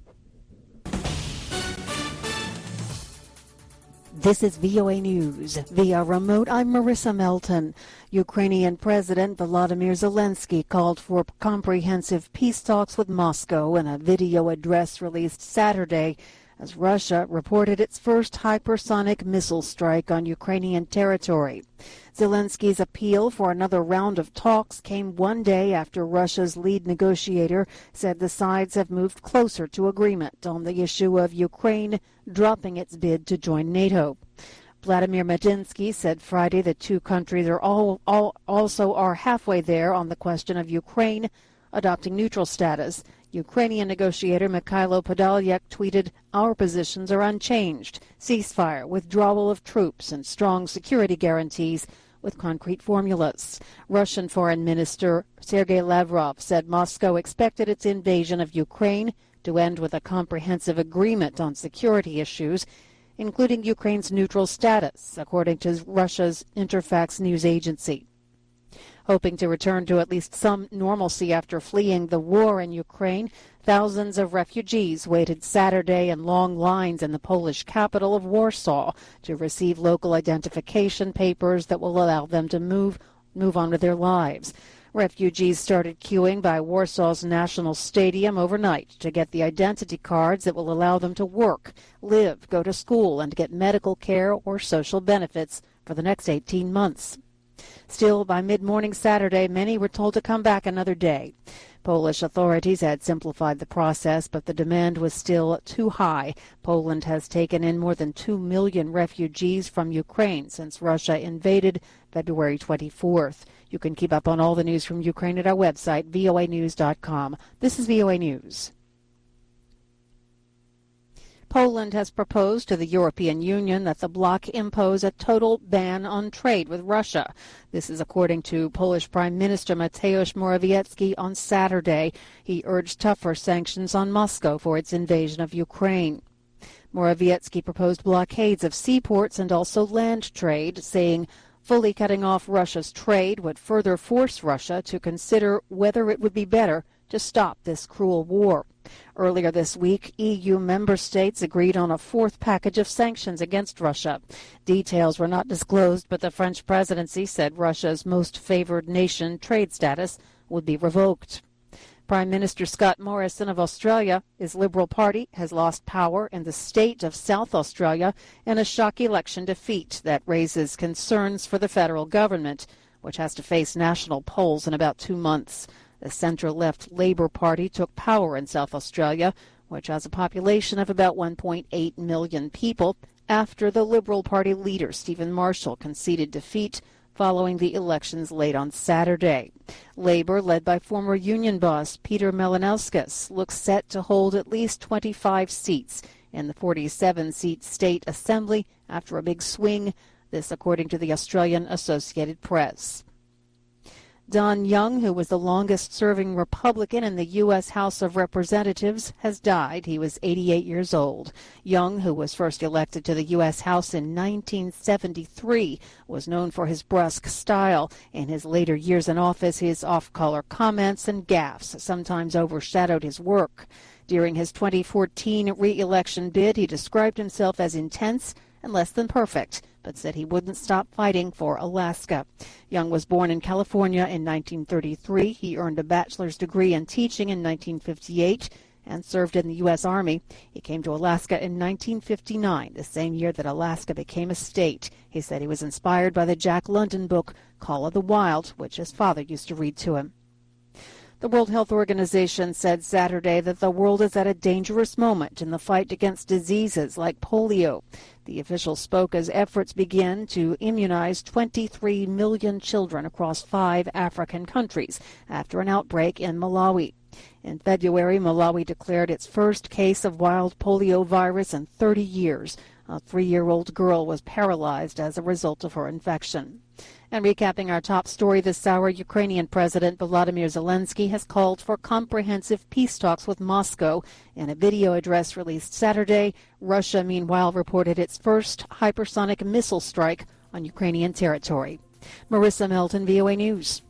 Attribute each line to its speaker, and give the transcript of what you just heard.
Speaker 1: This is VOA News. Via remote, I'm Marissa Melton. Ukrainian President Volodymyr Zelensky called for comprehensive peace talks with Moscow in a video address released Saturday as Russia reported its first hypersonic missile strike on Ukrainian territory. Zelensky's appeal for another round of talks came one day after Russia's lead negotiator said the sides have moved closer to agreement on the issue of Ukraine dropping its bid to join NATO. Vladimir Medinsky said Friday the two countries are also are halfway there on the question of Ukraine adopting neutral status. Ukrainian negotiator Mikhailo Podolyak tweeted, "Our positions are unchanged. Ceasefire, withdrawal of troops, and strong security guarantees with concrete formulas." Russian Foreign Minister Sergei Lavrov said Moscow expected its invasion of Ukraine to end with a comprehensive agreement on security issues, including Ukraine's neutral status, according to Russia's Interfax news agency. Hoping to return to at least some normalcy after fleeing the war in Ukraine, thousands of refugees waited Saturday in long lines in the Polish capital of Warsaw to receive local identification papers that will allow them to move on with their lives. Refugees started queuing by Warsaw's National Stadium overnight to get the identity cards that will allow them to work, live, go to school, and get medical care or social benefits for the next 18 months. Still, by mid-morning Saturday, many were told to come back another day. Polish authorities had simplified the process, but the demand was still too high. Poland has taken in more than 2 million refugees from Ukraine since Russia invaded February 24th. You can keep up on all the news from Ukraine at our website, voanews.com. This is VOA News. Poland has proposed to the European Union that the bloc impose a total ban on trade with Russia. This is according to Polish Prime Minister Mateusz Morawiecki on Saturday. He urged tougher sanctions on Moscow for its invasion of Ukraine. Morawiecki proposed blockades of seaports and also land trade, saying fully cutting off Russia's trade would further force Russia to consider whether it would be better to stop this cruel war. Earlier this week, EU member states agreed on a fourth package of sanctions against Russia. Details were not disclosed, but the French presidency said Russia's most favored nation trade status would be revoked. Prime Minister Scott Morrison of Australia, his Liberal Party, has lost power in the state of South Australia in a shock election defeat that raises concerns for the federal government, which has to face national polls in about 2 months. The centre-left Labour Party took power in South Australia, which has a population of about 1.8 million people, after the Liberal Party leader Stephen Marshall conceded defeat following the elections late on Saturday. Labour, led by former union boss Peter Malinauskas, looks set to hold at least 25 seats in the 47-seat state assembly after a big swing, this according to the Australian Associated Press. Don Young, who was the longest-serving Republican in the U.S. House of Representatives, has died. He was 88 years old. Young, who was first elected to the U.S. House in 1973, was known for his brusque style. In his later years in office, his off-color comments and gaffes sometimes overshadowed his work. During his 2014 re-election bid, he described himself as intense and less than perfect, but said he wouldn't stop fighting for Alaska. Young was born in California in 1933. He earned a bachelor's degree in teaching in 1958 and served in the U.S. Army. He came to Alaska in 1959, the same year that Alaska became a state. He said he was inspired by the Jack London book Call of the Wild, which his father used to read to him. The World Health Organization said Saturday that the world is at a dangerous moment in the fight against diseases like polio. The official spoke as efforts begin to immunize 23 million children across 5 African countries after an outbreak in Malawi. In February, Malawi declared its first case of wild polio virus in 30 years. A 3-year-old girl was paralyzed as a result of her infection. And recapping our top story this hour, Ukrainian President Volodymyr Zelensky has called for comprehensive peace talks with Moscow. In a video address released Saturday, Russia, meanwhile, reported its first hypersonic missile strike on Ukrainian territory. Marissa Melton, VOA News.